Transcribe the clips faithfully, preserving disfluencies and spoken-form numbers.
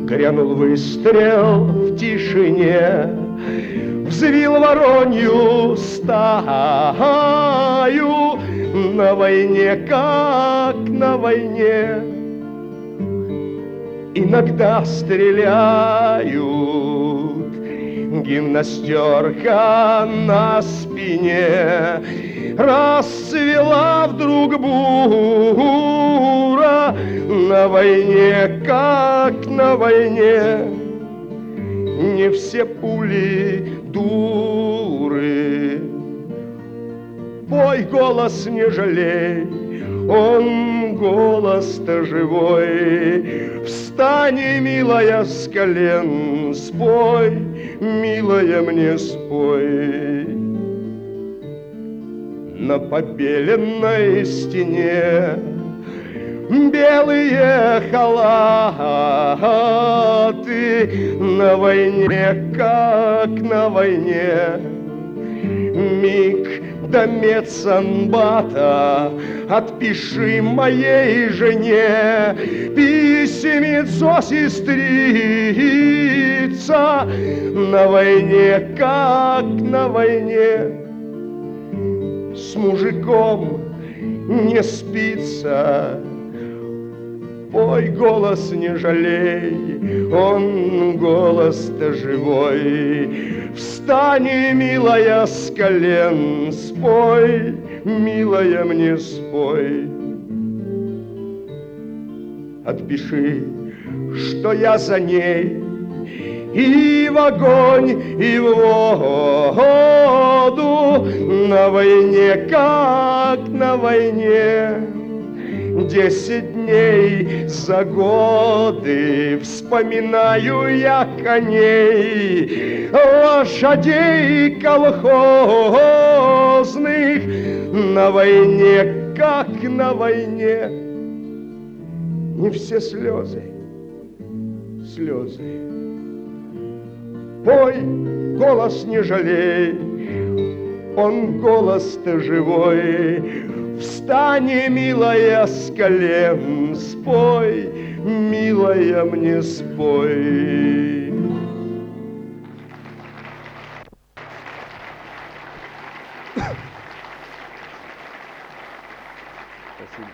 Грянул выстрел в тишине, взвил воронью стаю. На войне, как на войне, иногда стреляют. Гимнастерка на спине расцвела вдруг бура. На войне, как на войне, не все пули дуры. Пой, голос, не жалей, он голос-то живой. Встань, милая, с колен, спой, милая, мне спой. На побеленной стене белые халаты. На войне, как на войне, миг до медсанбата. Отпиши моей жене письмецо, сестрица. На войне, как на войне, с мужиком не спится. Пой, голос, не жалей, он голос-то живой. Встань, милая, с колен, спой, милая, мне спой. Отпиши, что я за ней и в огонь, и в воду. На войне, как на войне, десять дней за годы вспоминаю я коней, лошадей колхозных. На войне, как на войне, не все слезы, слезы. Пой, голос, не жалей, он голос-то живой. Встань, милая, с колен, спой, милая, мне спой. Спасибо.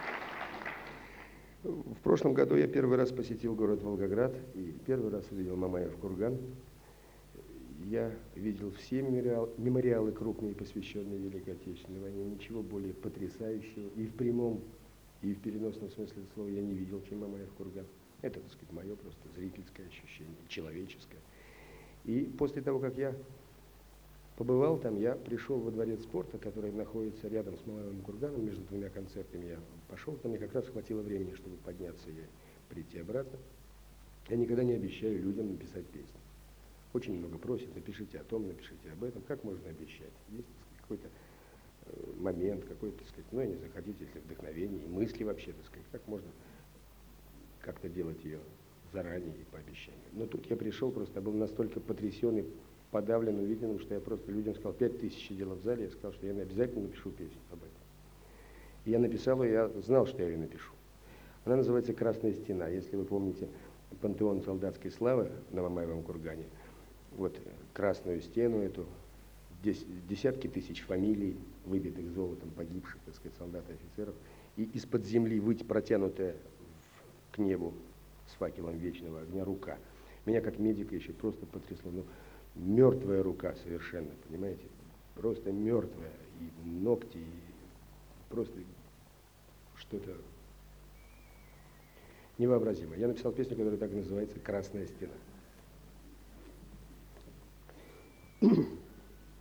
В прошлом году я первый раз посетил город Волгоград и первый раз увидел Мамаев курган. Я видел все мемориалы, мемориалы крупные, посвященные Великой Отечественной войне. Ничего более потрясающего и в прямом, и в переносном смысле слова я не видел, чем Мамаев курган. Это, так сказать, мое просто зрительское ощущение, человеческое. И после того, как я побывал там, я пришел во дворец спорта, который находится рядом с Мамаевым курганом, между двумя концертами. Я пошел, там мне как раз хватило времени, чтобы подняться и прийти обратно. Я никогда не обещаю людям написать песню. Очень много просят, напишите о том, напишите об этом. Как можно обещать? Есть какой-то э, момент, какой-то, так сказать, ну, я не знаю, хотите, если вдохновение и мысли вообще, так сказать, как можно как-то делать ее заранее и по обещанию. Но тут я пришел, просто был настолько потрясен и подавлен увиденным, что я просто людям сказал, пять тысяч сидело в зале, я сказал, что я обязательно напишу песню об этом. И я написал ее, я знал, что я ее напишу. Она называется «Красная стена». Если вы помните пантеон солдатской славы на Мамаевом кургане, вот красную стену эту, десятки тысяч фамилий, выбитых золотом, погибших, так сказать, солдат и офицеров, и из-под земли выть протянутая к небу с факелом вечного огня рука. Меня как медика еще просто потрясло. Ну, мертвая рука совершенно, понимаете? Просто мертвая, и ногти, и просто что-то невообразимое. Я написал песню, которая так и называется «Красная стена».